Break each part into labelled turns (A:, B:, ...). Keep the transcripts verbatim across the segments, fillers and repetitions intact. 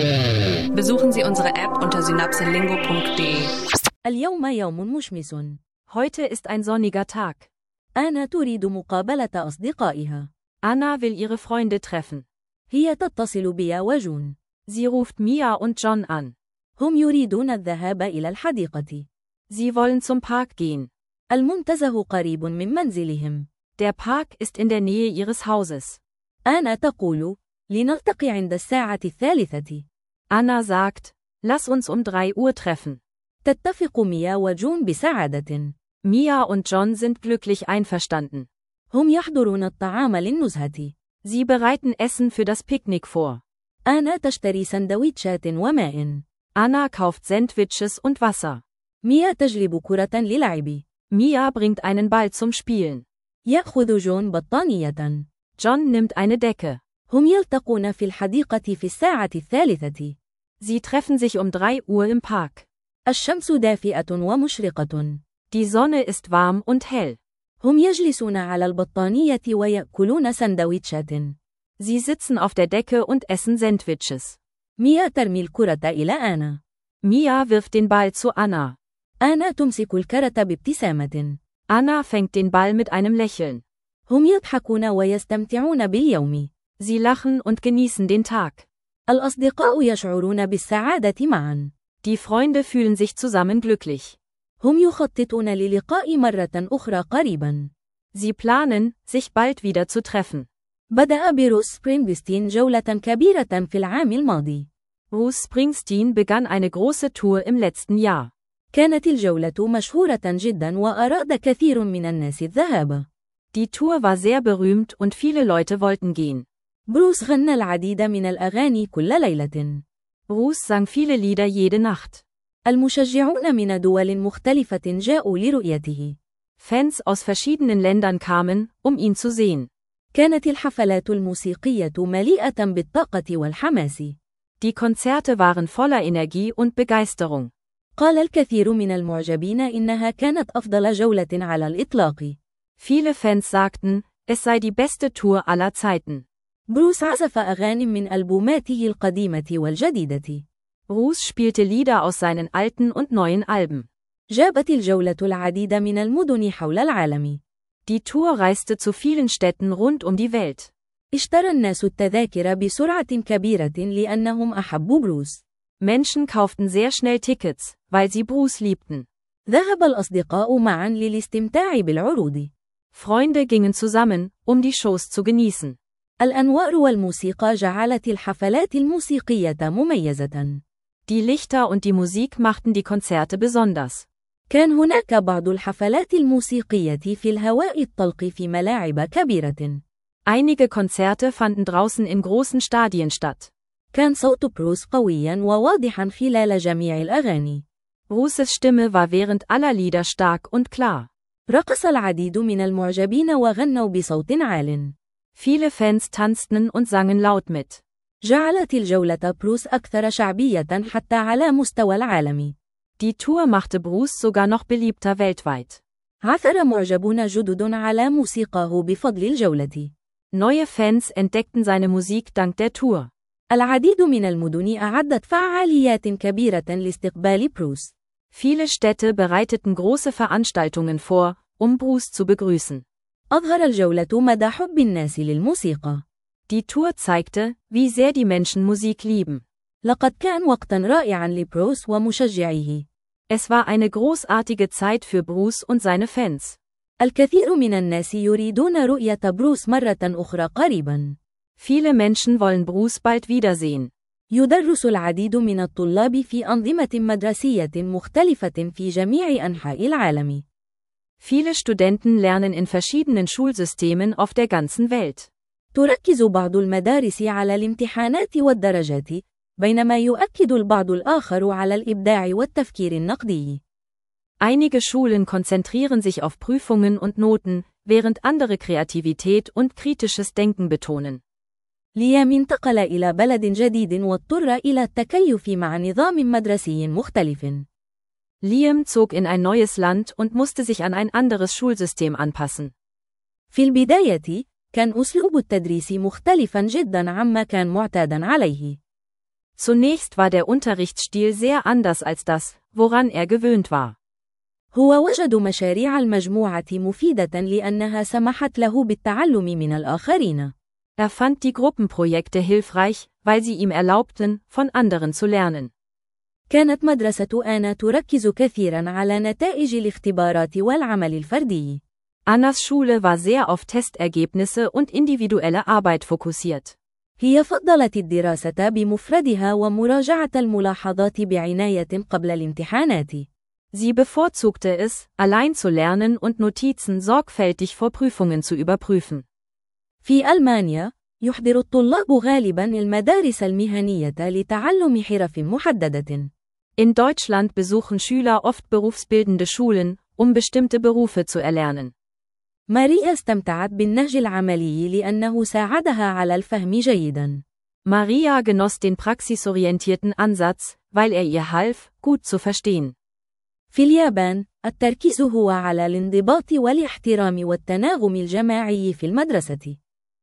A: Besuchen Sie unsere App unter synapselingo punkt de.
B: اليوم يوم مشمس.
C: Heute ist ein sonniger Tag.
B: أنا تريد مقابلة أصدقائها.
C: Anna will ihre Freunde treffen.
B: هي تتصل بي وجون.
C: Sie ruft Mia und John an.
B: هم يريدون الذهاب إلى الحديقة.
C: Sie wollen zum Park gehen.
B: المنتزه قريب من منزلهم.
C: Der Park ist in der Nähe ihres Hauses.
B: أنا تقول لنلتقي عند الساعة الثالثة.
C: Anna sagt, lass uns um drei Uhr treffen.
B: تتفق ميا وجون بسعادة.
C: Mia und John sind glücklich einverstanden.
B: هم يحضرون الطعام للنزهة.
C: Sie bereiten Essen für das Picknick vor.
B: أنا تشتري سندويتشات وماء.
C: Anna kauft Sandwiches und Wasser.
B: ميا تجلب كرة للعب.
C: Mia bringt einen Ball zum Spielen.
B: يأخذ جون بطانية.
C: John nimmt eine Decke.
B: هم يلتقون في الحديقة في الساعة الثالثة.
C: Sie treffen sich um drei Uhr im Park.
B: الشمس دافئة ومشرقة.
C: Die Sonne ist warm und hell.
B: هم يجلسون على البطانية ويأكلون سندويتشات.
C: Sie sitzen auf der Decke und essen Sandwiches.
B: ميا ترمي الكرة إلى آنا.
C: Mia wirft den Ball zu Anna.
B: آنا تمسك الكرة بابتسامة.
C: Anna fängt den Ball mit einem Lächeln.
B: هم يضحكون ويستمتعون باليوم.
C: Sie lachen und genießen den Tag.
B: الأصدقاء يشعرون بالسعادة معا.
C: Die Freunde fühlen sich zusammen glücklich.
B: هم يخططون للقاء مرة أخرى قريبا.
C: Sie planen, sich bald wieder zu treffen.
B: بدأ بروس سبرينغستين جولة كبيرة في العام الماضي.
C: Bruce Springsteen begann eine große Tour im letzten Jahr.
B: كانت الجولة مشهورة جدا وأراد كثير من الناس الذهاب.
C: Die Tour war sehr berühmt und viele Leute wollten gehen.
B: بروس غنى العديد من الأغاني كل ليلة.
C: Bruce sang viele Lieder jede Nacht.
B: المشجعون من دول مختلفة جاءوا لرؤيته.
C: Fans aus verschiedenen Ländern kamen, um ihn zu sehen.
B: كانت الحفلات الموسيقية مليئة بالطاقة والحماس.
C: Die Konzerte waren voller Energie und Begeisterung.
B: قال الكثير من المعجبين إنها كانت أفضل جولة على الإطلاق.
C: Viele Fans sagten, es sei die beste Tour aller Zeiten.
B: بروس عزف أغاني من ألبوماته القديمة والجديدة.
C: Bruce spielte Lieder aus seinen alten und neuen Alben.
B: جابت الجولة العديد من المدن حول العالم.
C: Die Tour reiste zu vielen Städten rund um die Welt.
B: اشترى الناس التذاكر بسرعة كبيرة لأنهم أحبوا بروس.
C: Menschen kauften sehr schnell Tickets, weil sie Bruce liebten.
B: ذهب الأصدقاء معا للاستمتاع بالعروض.
C: Freunde gingen zusammen, um die Shows zu genießen.
B: الأنوار والموسيقى جعلت الحفلات الموسيقية مميزة.
C: Die Lichter und die Musik machten die Konzerte besonders.
B: كان هناك بعض الحفلات الموسيقية في الهواء الطلق في ملاعب كبيرة.
C: Einige Konzerte fanden draußen in großen Stadien statt.
B: كان صوت بروس قويا وواضحا خلال جميع الأغاني.
C: Bruces Stimme war während aller Lieder stark und klar.
B: رقص العديد من المعجبين وغنوا بصوت عال.
C: Viele Fans tanzten und sangen laut mit.
B: جعلت الجولة بروس أكثر شعبية حتى على مستوى العالم.
C: Die Tour machte Bruce sogar noch beliebter weltweit.
B: عثر معجبون جدد على موسيقاه بفضل الجولة.
C: Neue Fans entdeckten seine Musik dank der Tour.
B: العديد من المدن أعدت فعاليات كبيرة لاستقبال بروس.
C: Viele Städte bereiteten große Veranstaltungen vor, um Bruce zu begrüßen.
B: أظهر الجولة مدى حب الناس للموسيقى.
C: Die Tour zeigte, wie sehr die Menschen Musik lieben.
B: لقد كان وقتا رائعا لبروس ومشجعيه.
C: Es war eine großartige Zeit für Bruce und seine Fans.
B: الكثير من الناس يريدون رؤية بروس مرة أخرى قريبا.
C: Viele Menschen wollen Bruce bald wiedersehen.
B: يدرس العديد من الطلاب في أنظمة مدرسية مختلفة في جميع أنحاء العالم.
C: Viele Studenten lernen in verschiedenen Schulsystemen auf der ganzen Welt.
B: تركز بعض المدارس على الامتحانات والدرجات، بينما يؤكد البعض الآخر على الإبداع والتفكير النقدي.
C: Einige Schulen konzentrieren sich auf Prüfungen und Noten, während andere Kreativität und kritisches Denken betonen.
B: ليام انتقل إلى بلد جديد واضطر إلى التكيف مع نظام مدرسي مختلف.
C: Liam zog in ein neues Land und musste sich an ein anderes Schulsystem anpassen.
B: في البداية، كان أسلوب التدريس مختلفا جدا عما كان معتادا عليه.
C: Zunächst war der Unterrichtsstil sehr anders als das, woran er gewöhnt war.
B: هو وجد مشاريع المجموعة مفيدة لأنها سمحت له بالتعلم من الآخرين.
C: Er fand die Gruppenprojekte hilfreich, weil sie ihm erlaubten, von anderen zu lernen.
B: كانت مدرسة آنا تركز كثيرا على نتائج الاختبارات والعمل الفردي.
C: Annas Schule war sehr auf Testergebnisse und individuelle Arbeit fokussiert.
B: هي فضلت الدراسة بمفردها ومراجعة الملاحظات بعناية قبل الامتحانات.
C: Sie bevorzugte es, allein zu lernen und Notizen sorgfältig vor Prüfungen zu überprüfen.
B: في ألمانيا، يحضر الطلاب غالباً المدارس المهنية لتعلم حرف محددة.
C: In Deutschland besuchen Schüler oft berufsbildende Schulen, um bestimmte Berufe zu erlernen.
B: ماريا استمتعت بالنهج العملي لأنه ساعدها على الفهم جيداً.
C: Maria genoss den praxisorientierten Ansatz, weil er ihr half, gut zu verstehen.
B: في اليابان، التركيز هو على الانضباط والاحترام والتناغم الجماعي في المدرسة.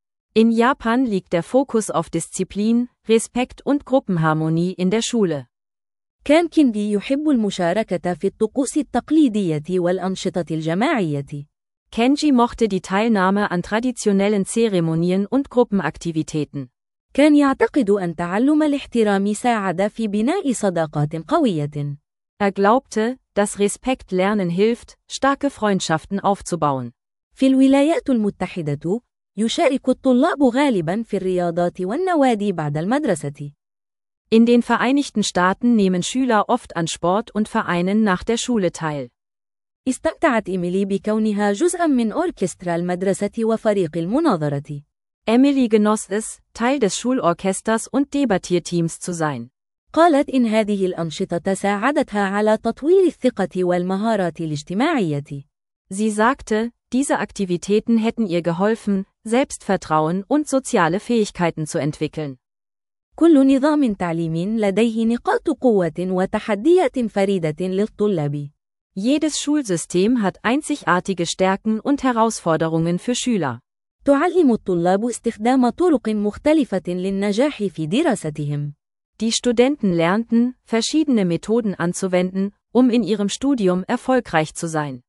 C: In Japan liegt der Fokus auf Disziplin, Respekt und Gruppenharmonie in der Schule.
B: كان كيندي يحب المشاركة في الطقوس التقليدية والأنشطة الجماعية.
C: Kenji mochte die Teilnahme an traditionellen Zeremonien und Gruppenaktivitäten.
B: كان يعتقد أن تعلم الاحترام ساعد في بناء صداقات قوية.
C: Er glaubte, dass Respekt lernen hilft, starke Freundschaften aufzubauen.
B: في الولايات المتحدة، يشارك الطلاب غالباً في الرياضات والنوادي بعد المدرسة.
C: In den Vereinigten Staaten nehmen Schüler oft an Sport und Vereinen nach der Schule teil.
B: استمتعت إيميلي بكونها جزءاً من أوركسترا المدرسة وفريق المناظرة.
C: Emily genoss es, Teil des Schulorchesters und Debattierteams zu sein.
B: قالت إن هذه الأنشطة ساعدتها على تطوير الثقة والمهارات الاجتماعية.
C: Sie sagte, diese Aktivitäten hätten ihr geholfen, Selbstvertrauen und soziale Fähigkeiten zu entwickeln.
B: كل نظام تعليم لديه نقاط قوة وتحديات فريدة للطلاب.
C: Jedes Schulsystem hat einzigartige Stärken und Herausforderungen für Schüler.
B: تعلم الطلاب استخدام طرق مختلفة للنجاح في دراستهم.
C: Die Studenten lernten, verschiedene Methoden anzuwenden, um in ihrem Studium erfolgreich zu sein.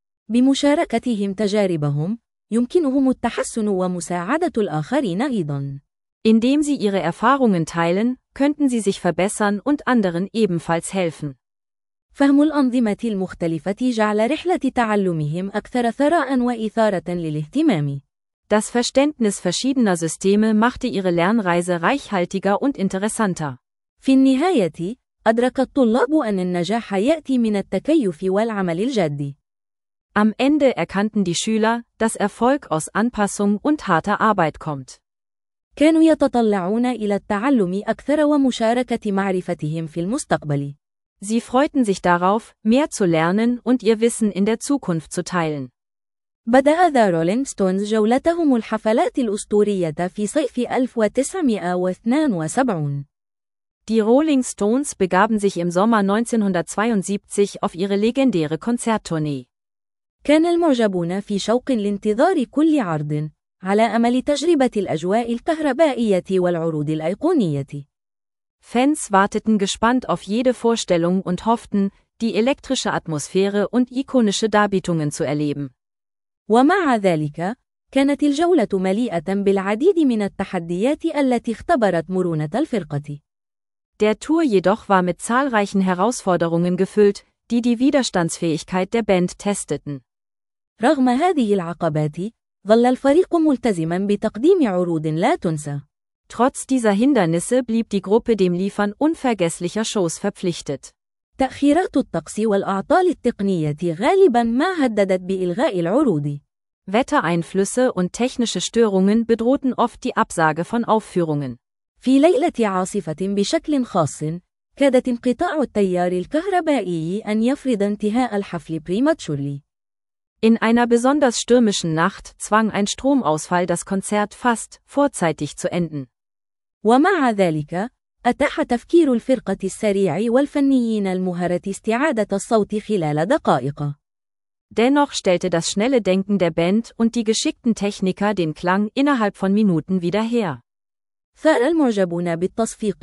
B: بمشاركتهم تجاربهم، يمكنهم التحسن ومساعدة الآخرين أيضاً.
C: Indem sie ihre Erfahrungen teilen, könnten sie sich verbessern und anderen ebenfalls helfen.
B: فهم الأنظمة المختلفة جعل رحلة تعلمهم أكثر ثراء وإثارة للاهتمام.
C: Das Verständnis verschiedener Systeme machte ihre Lernreise reichhaltiger und interessanter.
B: في النهاية، أدرك الطلاب أن النجاح يأتي من التكيف والعمل الجاد.
C: Am Ende erkannten die Schüler, dass Erfolg aus Anpassung und harter Arbeit kommt.
B: كانوا يتطلعون إلى التعلم أكثر ومشاركة معرفتهم في المستقبل.
C: Sie freuten sich darauf, mehr zu lernen und ihr Wissen in der Zukunft zu teilen.
B: بدأ ذا رولينج ستونز جولتهم الحفلات الأسطورية في صيف ألف وتسعمائة واثنين وسبعين.
C: Die Rolling Stones begaben sich im Sommer neunzehnhundertzweiundsiebzig auf ihre legendäre Konzerttournee.
B: كان المعجبون في شوق لانتظار كل عرض، على أمل تجربة الأجواء الكهربائية والعروض الأيقونية.
C: Fans warteten gespannt auf jede Vorstellung und hofften, die elektrische Atmosphäre und ikonische Darbietungen zu erleben.
B: ومع ذلك، كانت الجولة مليئة بالعديد من التحديات التي اختبرت مرونة الفرقة.
C: Der Tour jedoch war mit zahlreichen Herausforderungen gefüllt, die die Widerstandsfähigkeit der Band testeten.
B: رغم هذه العقبات، ظل الفريق ملتزما بتقديم عروض لا تنسى.
C: Trotz dieser Hindernisse blieb die Gruppe dem Liefern unvergesslicher Shows verpflichtet.
B: تأخيرات الطقس والأعطال التقنية غالبا ما هددت بإلغاء العروض.
C: Wettereinflüsse und technische Störungen bedrohten oft die Absage von Aufführungen.
B: في ليلة عاصفة بشكل خاص، كادت انقطاع التيار الكهربائي أن يفرض انتهاء الحفل بريماتشورلي.
C: In einer besonders stürmischen Nacht zwang ein Stromausfall das Konzert fast vorzeitig zu enden.
B: ومع ذلك، أتاح تفكير الفرقة السريع والفنيين المهرة استعادة الصوت خلال دقائق.
C: Dennoch stellte das schnelle Denken der Band und die geschickten Techniker den Klang innerhalb von Minuten wieder her.
B: ثار المعجبون بالتصفيق،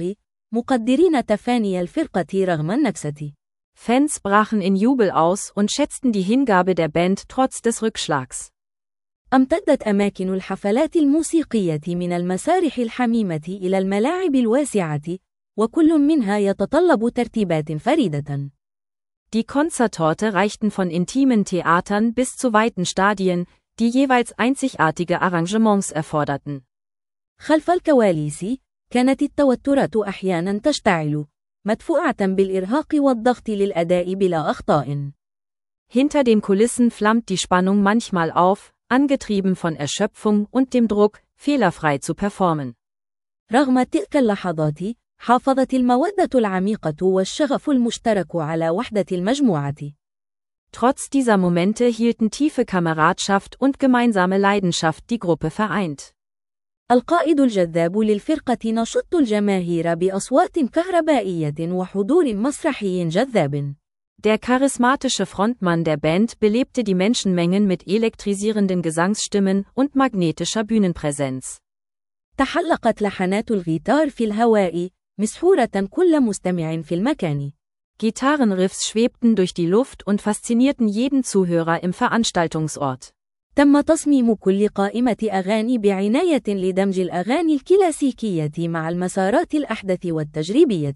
B: مقدرين تفاني الفرقة رغم النكسة.
C: Fans brachen in Jubel aus und schätzten die Hingabe der Band trotz des Rückschlags.
B: امتدت أماكن الحفلات الموسيقية من المسارح الحميمة إلى الملاعب الواسعة، وكل منها يتطلب ترتيبات فريدة.
C: Die Konzertorte reichten von intimen Theatern bis zu weiten Stadien, die jeweils einzigartige Arrangements erforderten.
B: خلف الكواليس، كانت التوترات أحيانا تشتعل، مدفوعة بالإرهاق والضغط للأداء بلا أخطاء.
C: Hinter den Kulissen flammt die Spannung manchmal auf, angetrieben von Erschöpfung und dem Druck, fehlerfrei zu performen.
B: رغم تلك اللحظات، حافظت المودة العميقة والشغف المشترك على وحدة المجموعة.
C: Trotz dieser Momente hielten tiefe Kameradschaft und gemeinsame Leidenschaft die Gruppe vereint.
B: القائد الجذاب للفرقة نشط الجماهير بأصوات كهربائية وحضور مسرحي جذاب.
C: Der charismatische Frontmann der Band belebte die Menschenmengen mit elektrisierenden Gesangsstimmen und magnetischer Bühnenpräsenz.
B: تحلقت لحنات الغيتار في الهواء، مسحورة كل مستمع في المكان.
C: Gitarrenriffs schwebten durch die Luft und faszinierten jeden Zuhörer im Veranstaltungsort.
B: تم تصميم كل قائمة أغاني بعناية لدمج الأغاني الكلاسيكية مع المسارات الأحدث والتجريبية.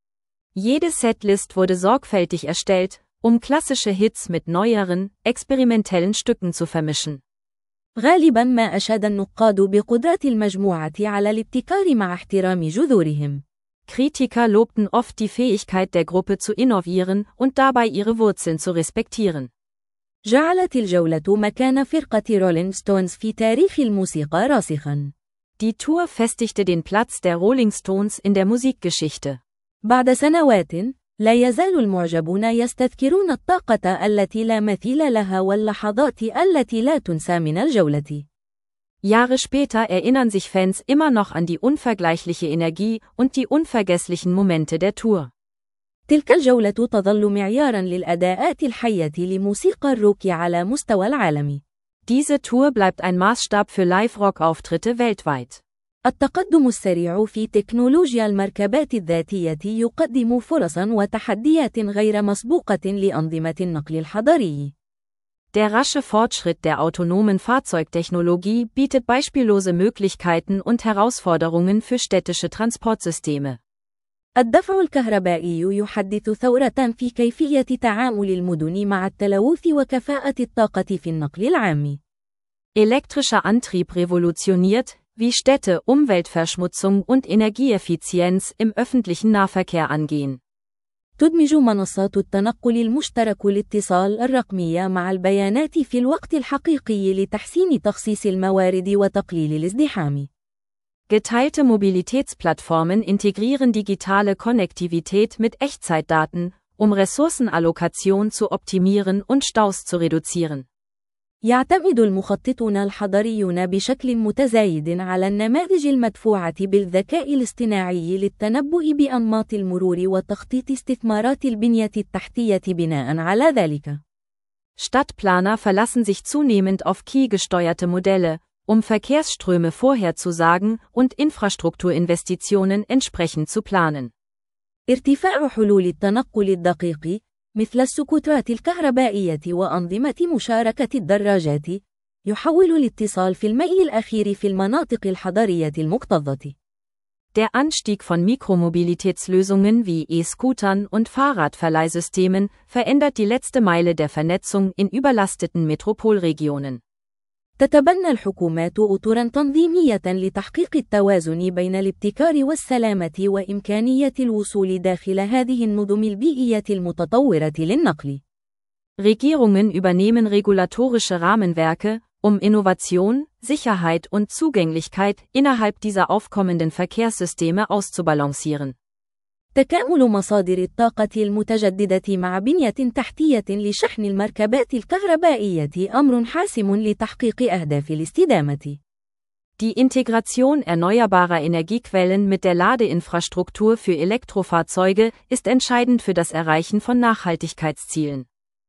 C: Jede Setlist wurde sorgfältig erstellt, um klassische Hits mit neueren, experimentellen Stücken zu vermischen.
B: غالبا ما أشاد النقاد بقدرة المجموعة على الابتكار مع احترام جذورهم.
C: Kritiker lobten oft die Fähigkeit der Gruppe zu innovieren und dabei ihre Wurzeln zu respektieren.
B: جعلت الجولة مكان فرقة رولينج ستونز في تاريخ الموسيقى راسخا.
C: Die Tour festigte den Platz der Rolling Stones in der Musikgeschichte.
B: بعد سنوات، لا يزال المعجبون يستذكرون الطاقة التي لا مثيل لها واللحظات التي لا تنسى من الجولة.
C: Jahre später erinnern sich Fans immer noch an die unvergleichliche Energie und die unvergesslichen Momente der Tour.
B: تلك الجولة تظل معياراً للأداءات الحية لموسيقى الروك على مستوى العالم.
C: Diese Tour bleibt ein Maßstab für Live-Rock-Auftritte weltweit.
B: التقدم السريع في تكنولوجيا المركبات الذاتية يقدم فرصاً وتحديات غير مسبوقة لأنظمة النقل الحضري.
C: Der rasche Fortschritt der autonomen Fahrzeugtechnologie bietet beispiellose Möglichkeiten und Herausforderungen für städtische Transportsysteme.
B: الدفع الكهربائي يحدث ثورة في كيفية تعامل المدن مع التلوث وكفاءة الطاقة في النقل العام.
C: Elektrischer Antrieb revolutioniert, wie Städte Umweltverschmutzung und Energieeffizienz im öffentlichen Nahverkehr angehen.
B: تدمج منصات التنقل المشترك الاتصال الرقمية مع البيانات في الوقت الحقيقي لتحسين تخصيص الموارد وتقليل الازدحام.
C: Geteilte Mobilitätsplattformen integrieren digitale Konnektivität mit Echtzeitdaten, um Ressourcenallokation zu optimieren und Staus zu reduzieren.
B: يعتمد المخططون الحضريون بشكل متزايد على النماذج المدفوعة بالذكاء الاصطناعي للتنبؤ بأنماط المرور وتخطيط استثمارات البنية التحتية بناء على ذلك.
C: Stadtplaner verlassen sich zunehmend auf K I-gesteuerte Modelle, um Verkehrsströme vorherzusagen und Infrastrukturinvestitionen entsprechend zu planen.
B: ارتفاع حلول التنقل الدقيق، مثل السكوترات الكهربائية وأنظمة مشاركة الدراجات، يحول الاتصال في الميل الأخير في المناطق الحضرية المكتظة.
C: Der Anstieg von Mikromobilitätslösungen wie E-Scootern und Fahrradverleihsystemen verändert die letzte Meile der Vernetzung in überlasteten Metropolregionen.
B: تتبنى الحكومات أطراً تنظيمية لتحقيق التوازن بين الابتكار والسلامة وإمكانية الوصول داخل هذه النظم البيئية المتطورة للنقل.
C: Regierungen übernehmen regulatorische Rahmenwerke, um Innovation, Sicherheit und Zugänglichkeit innerhalb dieser aufkommenden Verkehrssysteme auszubalancieren.
B: تكامل مصادر الطاقة المتجددة مع بنية تحتية لشحن المركبات الكهربائية أمر حاسم لتحقيق أهداف الاستدامة.
C: Die Integration erneuerbarer Energiequellen mit der Ladeinfrastruktur für Elektrofahrzeuge ist entscheidend für das Erreichen von Nachhaltigkeitszielen.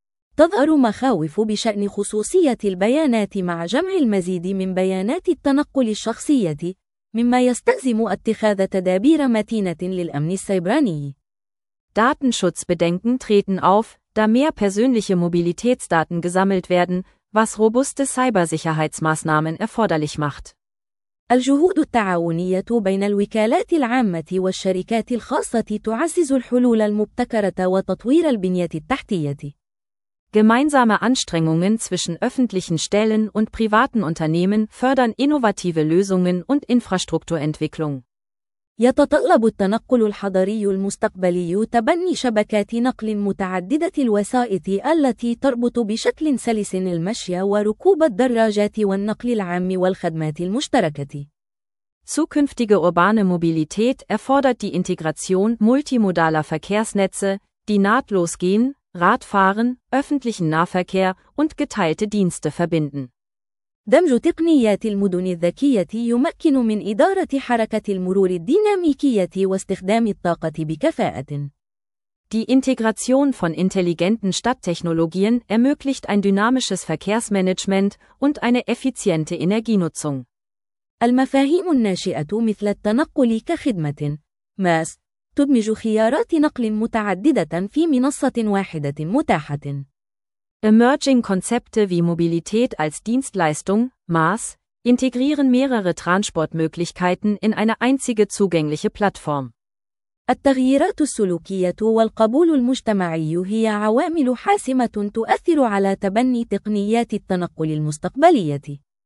B: تظهر مخاوف بشأن خصوصية البيانات مع جمع المزيد من بيانات التنقل الشخصية، مما يستلزم اتخاذ تدابير متينة للأمن السيبراني.
C: Datenschutzbedenken treten auf, da mehr persönliche Mobilitätsdaten gesammelt werden, was robuste Cybersicherheitsmaßnahmen erforderlich macht.
B: الجهود التعاونية بين الوكالات العامة والشركات الخاصة تعزز الحلول المبتكرة وتطوير البنية التحتية.
C: Gemeinsame Anstrengungen zwischen öffentlichen Stellen und privaten Unternehmen fördern innovative Lösungen und Infrastrukturentwicklung.
B: يتطلب التنقل الحضري المستقبلي تبني شبكات نقل متعددة الوسائط التي تربط بشكل سلس المشي وركوب الدراجات والنقل العام والخدمات المشتركة.
C: Zukünftige urbane Mobilität erfordert die Integration multimodaler Verkehrsnetze, die nahtlos gehen, Radfahren, öffentlichen Nahverkehr und geteilte Dienste verbinden.
B: دمج تقنيات المدن الذكية يمكن من إدارة حركة المرور الديناميكية واستخدام الطاقة بكفاءة.
C: Die Integration von intelligenten Stadttechnologien ermöglicht ein dynamisches Verkehrsmanagement und eine effiziente Energienutzung.
B: المفاهيم الناشئة مثل التنقل كخدمة ماس تدمج خيارات نقل متعددة في منصة واحدة متاحة.
C: Emerging Konzepte wie Mobilität als Dienstleistung, M A S, integrieren mehrere Transportmöglichkeiten in eine einzige zugängliche Plattform.
B: التغييرات السلوكية والقبول المجتمعي هي عوامل حاسمة تؤثر على تبني تقنيات التنقل المستقبلية.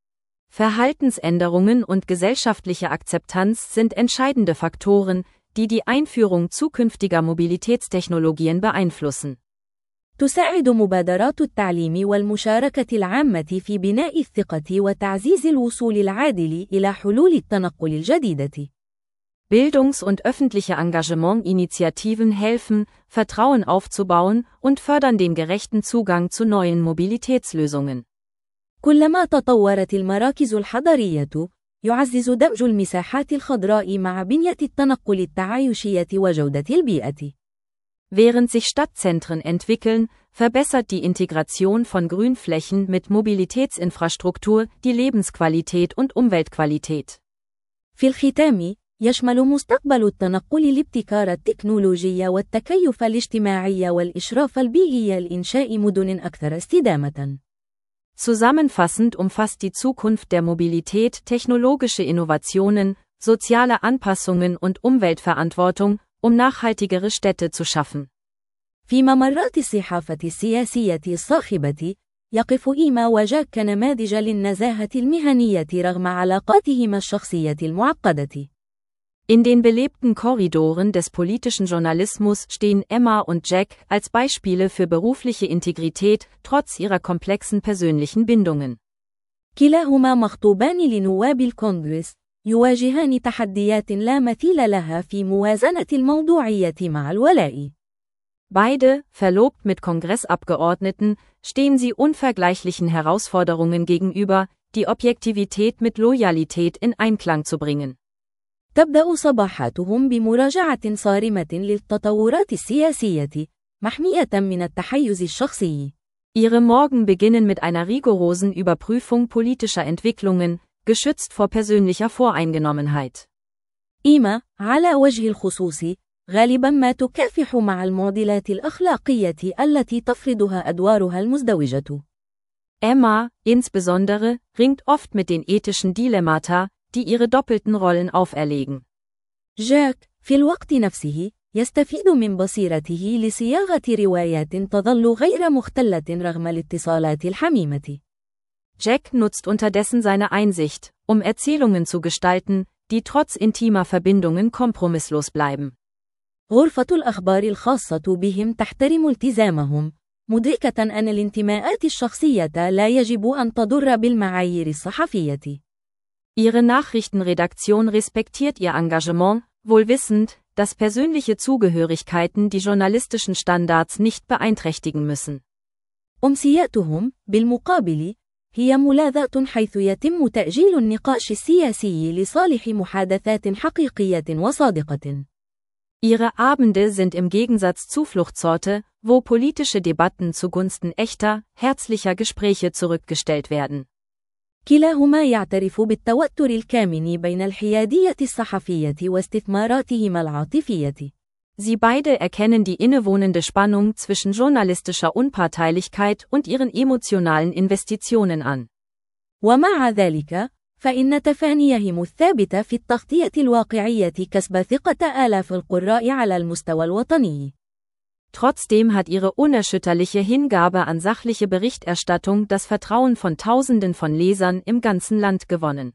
C: Verhaltensänderungen und gesellschaftliche Akzeptanz sind entscheidende Faktoren, die die Einführung zukünftiger Mobilitätstechnologien beeinflussen.
B: تساعد مبادرات التعليم والمشاركة العامة في بناء الثقة وتعزيز الوصول العادل إلى حلول التنقل الجديدة.
C: Bildungs- und öffentliche Engagement-Initiativen helfen, Vertrauen aufzubauen und fördern den gerechten Zugang zu neuen Mobilitätslösungen.
B: كلما تطورت المراكز الحضرية، يعزز دمج المساحات الخضراء مع بنية التنقل التعايشية وجودة البيئة.
C: Während sich Stadtzentren entwickeln, verbessert die Integration von Grünflächen mit Mobilitätsinfrastruktur die Lebensqualität und Umweltqualität.
B: في الختام، يشمل مستقبل التنقل الابتكار التكنولوجي والتكيف الاجتماعي والإشراف البيئي لإنشاء مدن أكثر استدامة.
C: Zusammenfassend umfasst die Zukunft der Mobilität technologische Innovationen, soziale Anpassungen und Umweltverantwortung, um nachhaltigere Städte zu schaffen.
B: في ممرات الصحافة السياسية الصاخبة، يقف إيما وجاك كنماذج للنزاهة المهنية رغم علاقاتهما الشخصية المعقدة.
C: In den belebten Korridoren des politischen Journalismus stehen Emma und Jack als Beispiele für berufliche Integrität trotz ihrer komplexen persönlichen Bindungen.
B: كلاهما مخطوبان لنواب الكونغرس، يواجهان تحديات لا مثيل لها في موازنة الموضوعية مع الولاء.
C: Beide, verlobt mit Kongressabgeordneten, stehen sie unvergleichlichen Herausforderungen gegenüber, die Objektivität mit Loyalität in Einklang zu bringen.
B: تبدأ صباحاتهم بمراجعة صارمة للتطورات السياسية، محمية من التحيز الشخصي.
C: Ihre Morgen beginnen mit einer rigorosen Überprüfung politischer Entwicklungen, geschützt vor persönlicher Voreingenommenheit.
B: إيما، على وجه الخصوص، غالبا ما تكافح مع المعضلات الأخلاقية التي تفرضها أدوارها المزدوجة.
C: Emma, insbesondere, ringt oft mit den ethischen Dilemmata, die ihre doppelten Rollen auferlegen.
B: جاك، في الوقت نفسه، يستفيد من بصيرته لصياغة روايات تظل غير مختلة رغم الاتصالات الحميمة.
C: Jack nutzt unterdessen seine Einsicht, um Erzählungen zu gestalten, die trotz intimer Verbindungen kompromisslos bleiben.
B: غرفة الأخبار الخاصة بهم تحترم التزامهم، مدركة أن الانتماءات الشخصية لا يجب أن تضر بالمعايير الصحفية.
C: Ihre Nachrichtenredaktion respektiert ihr Engagement, wohl wissend, dass persönliche Zugehörigkeiten die journalistischen Standards nicht beeinträchtigen müssen.
B: أمسياتهم، بالمقابل، هي ملاذة حيث يتم تأجيل النقاش السياسي لصالح محادثات حقيقية وصادقة.
C: Ihre Abende sind im Gegensatz Zufluchtsorte, wo politische Debatten zugunsten echter, herzlicher Gespräche zurückgestellt werden.
B: كلاهما يعترف بالتوتر الكامن بين الحيادية الصحفية واستثماراتهما العاطفية.
C: Sie beide erkennen die innewohnende Spannung zwischen journalistischer Unparteilichkeit und ihren emotionalen Investitionen an.
B: ومع ذلك، فإن تفانيهم الثابت في التغطية الواقعية كسب ثقة آلاف القراء على المستوى الوطني.
C: Trotzdem hat ihre unerschütterliche Hingabe an sachliche Berichterstattung das Vertrauen von Tausenden von Lesern im ganzen Land gewonnen.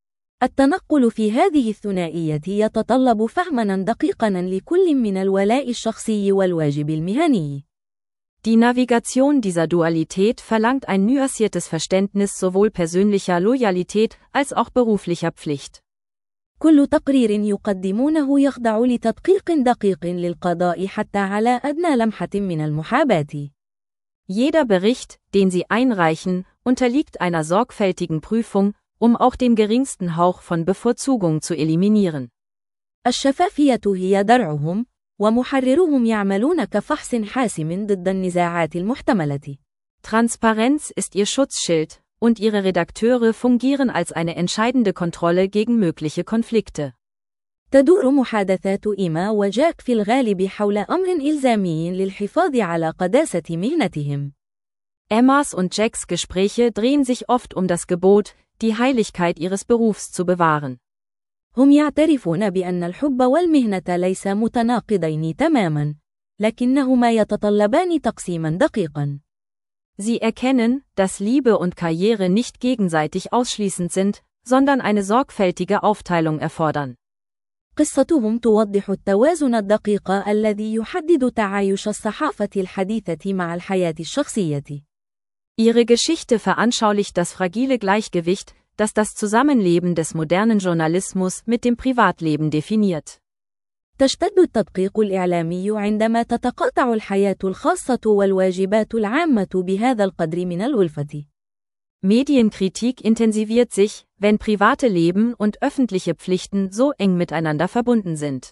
B: التنقل في هذه الثنائية يتطلب فهماً دقيقاً لكل من الولاء الشخصي والواجب المهني.
C: Die Navigation dieser Dualität verlangt ein nuanciertes Verständnis sowohl persönlicher Loyalität als auch beruflicher Pflicht.
B: كل تقرير يقدمونه يخضع لتدقيق دقيق للقضاء حتى أدنى أدنى لمحة من المحاباة.
C: Jeder Bericht, den Sie einreichen, unterliegt einer sorgfältigen Prüfung, um auch den geringsten Hauch von Bevorzugung zu eliminieren.
B: الشفافية هي درعهم، ومحررهم يعملون كفحص حاسم ضد النزاعات المحتملة.
C: Transparenz ist ihr Schutzschild, und ihre Redakteure fungieren als eine entscheidende Kontrolle gegen mögliche Konflikte.
B: تدور محادثات إيما وجاك في الغالب حول أمر إلزامي للحفاظ على قداسة مهنتهم.
C: Emmas und Jacks Gespräche drehen sich oft um das Gebot, die Heiligkeit ihres Berufs zu bewahren.
B: هم يعترفون بأن الحب والمهنة ليس متناقضين تماما، لكنهما يتطلبان تقسيما دقيقا.
C: Sie erkennen, dass Liebe und Karriere nicht gegenseitig ausschließend sind, sondern eine sorgfältige Aufteilung erfordern.
B: قصتهم توضح التوازن الدقيق الذي يحدد تعايش الصحافة الحديثة مع الحياة الشخصية.
C: Ihre Geschichte veranschaulicht das fragile Gleichgewicht, das das Zusammenleben des modernen Journalismus mit dem Privatleben definiert.
B: تشتد التدقيق الإعلامي عندما تتقاطع الحياة الخاصة والواجبات العامة بهذا القدر من الألفة.
C: Medienkritik intensiviert sich, wenn private Leben und öffentliche Pflichten so eng miteinander verbunden sind.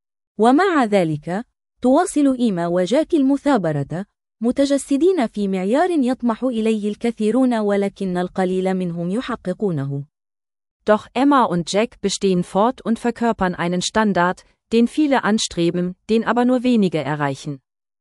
B: ومع ذلك، تواصل إيما وجاك المثابرة، متجسدين في معيار يطمح إليه الكثيرون ولكن القليل منهم يحققونه.
C: Doch Emma und Jack bestehen fort und verkörpern einen Standard, den viele anstreben, den aber nur wenige erreichen.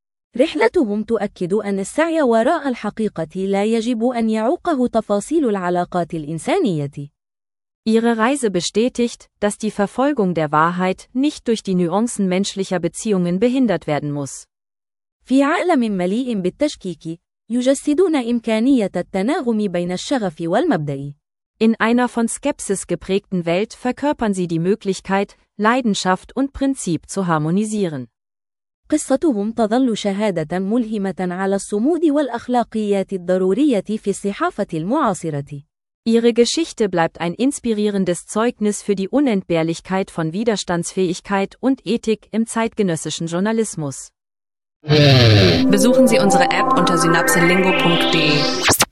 B: رحلتهم تؤكد أن السعي وراء الحقيقة لا يجب أن يعوقه تفاصيل العلاقات الإنسانية.
C: Ihre Reise bestätigt, dass die Verfolgung der Wahrheit nicht durch die Nuancen menschlicher Beziehungen behindert werden muss.
B: في عالم مليء بالتشكيك، يجسدون إمكانية التناغم بين الشغف والمبدأ.
C: In einer von Skepsis geprägten Welt verkörpern sie die Möglichkeit, Leidenschaft und Prinzip zu harmonisieren.
B: قصتهم تظل شهادة ملهمة على الصمود والأخلاقيات الضرورية في الصحافة المعاصرة.
C: Ihre Geschichte bleibt ein inspirierendes Zeugnis für die Unentbehrlichkeit von Widerstandsfähigkeit und Ethik im zeitgenössischen Journalismus.
A: Besuchen Sie unsere App unter synapselingo punkt de.